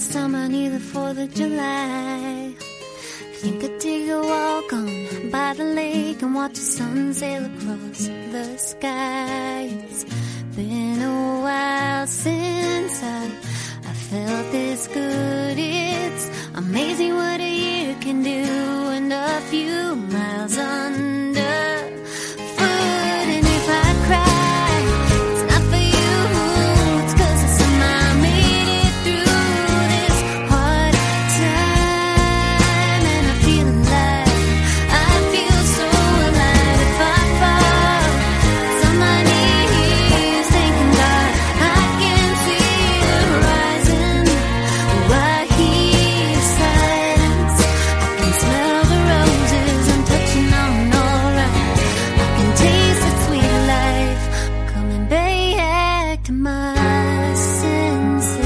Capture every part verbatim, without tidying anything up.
it's summer, near the fourth of July. Think I'd take a walk on by the lake and watch the sun sail across the sky. It's been a while since I, I felt this good. It's amazing what a year can do, and a few miles under foot. And if I cry, it's not for you, it's 'cause I somehow made it through this hard time. And I feel alive, I feel so alive. If I fall, it's on my knees, thanking God I can see the horizon. Oh, I hear silence, I can smell the roses I'm touching on, alright. I can taste the sweet life, coming back to my senses.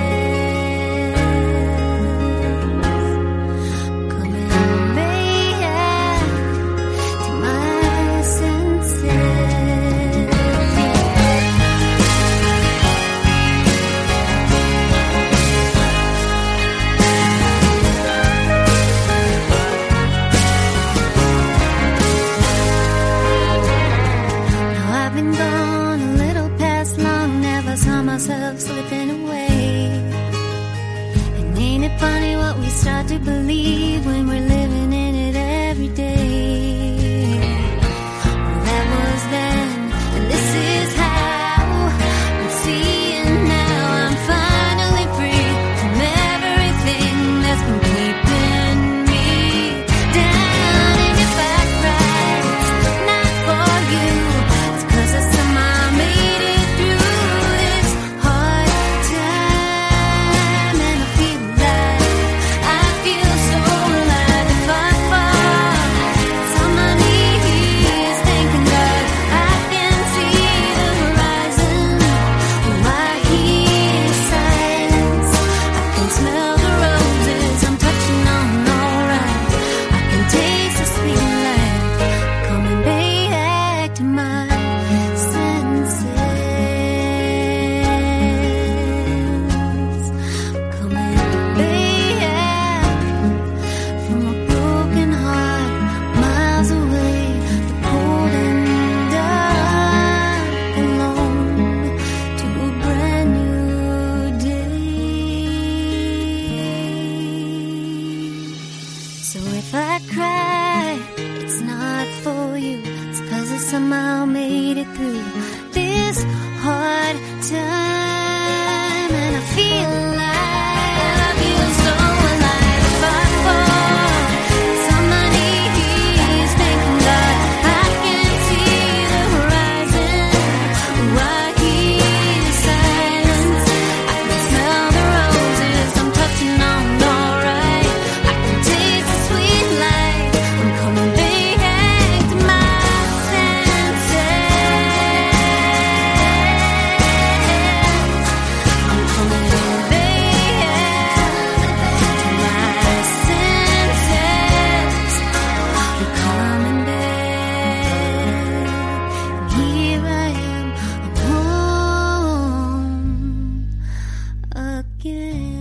Coming back to my senses. Now I've been gone a little past long, never saw myself slipping away. And ain't it funny what we start to believe when we're living in it every day? Well, that was then, and this is how I'm seeing now. I'm finally free from everything that's been keeping me down. And if I cry, it's not for you, it's 'cause I somehow made it through this hard time. And I feel alive, I feel so alive. If I fall, it's on my knees, thanking God I can see the horizon. Oh, I hear silence, I can smell the roses I'm touching on, alright. I can taste the sweet life, coming back to my senses. Coming back from a broken heart, miles away, the cold and dark, alone to a brand new day. So if I cry, it's not for you, it's 'cause I somehow made it through this hard time. And I feel alive, I feel so alive. If I fall, it's on my knees, thanking God I can see the horizon. Oh, I hear silence, I can smell the roses I'm touching on, alright. I can taste the sweet life, I'm coming back to my senses. I'm coming back to my senses. I'm coming back, and here I am, I'm home again.